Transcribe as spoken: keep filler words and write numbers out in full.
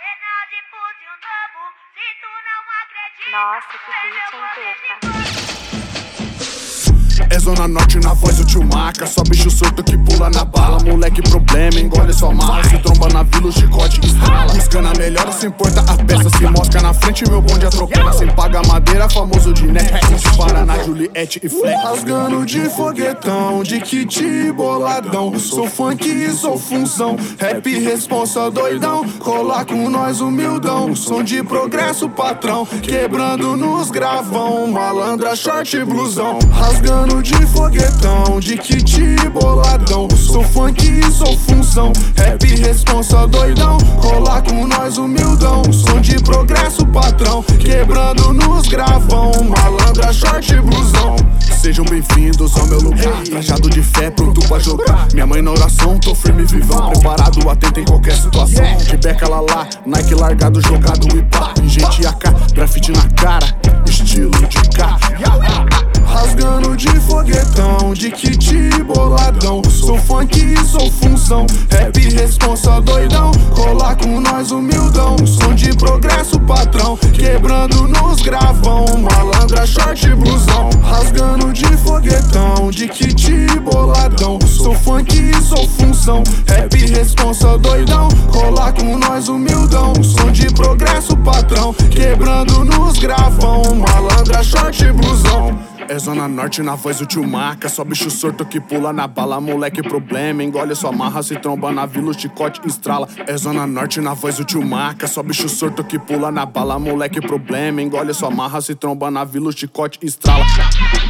Nossa, que beat, hein, Pepa? É Zona Norte na voz do tio Maca, só bicho surto que pula na bala. Moleque problema, engole sua marra, se tromba na vila, o chicote estrala. Buscando a melhor, se importa a peça, se mosca na frente, meu bonde atropela. Sem paga madeira, famoso de net, se para na Juliette e Flex. Rasgando de foguetão, de kit boladão. Sou funk e sou função, rap responsa doidão. Colar com nós humildão, som de progresso patrão. Quebrando nos gravão, malandra, short e blusão. Rasgando de foguetão, de kit boladão. Sou funk e sou função, rap responsa doidão. Colar com nós humildão, som de progresso patrão. Quebrando nos gravão, malandra, short e blusão. Sejam bem-vindos ao meu lugar, trajado de fé, pronto pra jogar. Minha mãe na oração, tô firme e vivão, preparado, atento em qualquer situação. De beca lá lá, Nike largado, jogado e pá. Gente A K, grafite na cara, estilo de cá. Rasgando de foguetão, de kit boladão. Sou funk e sou função, rap responsa doidão. Colar com nós humildão, som de progresso patrão. Quebrando nos gravão, malandra, short e blusão. Rasgando de foguetão, de kit boladão. Sou funk e sou função, rap responsa doidão. Colar com nós humildão, som de progresso patrão. Quebrando nos gravão, malandra, short e blusão. É Zona Norte na voz do tio Maca, só bicho sorto que pula na bala. Moleque problema, engole sua marra, se tromba na vila, o chicote estrala. É Zona Norte na voz do tio Maca, só bicho sorto que pula na bala. Moleque problema, engole sua marra, se tromba na vila, o chicote estrala.